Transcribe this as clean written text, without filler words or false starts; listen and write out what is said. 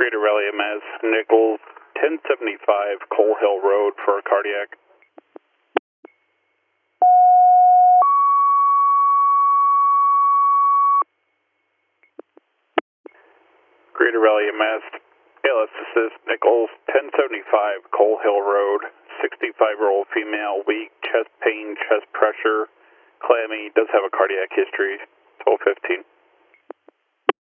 Greater Rally MS, Nichols, 1075 Coal Hill Road for a cardiac. Greater Rally MS, ALS Assist, Nichols, 1075 Coal Hill Road, 65-year-old female, weak, chest pain, chest pressure, clammy, does have a cardiac history, 1215.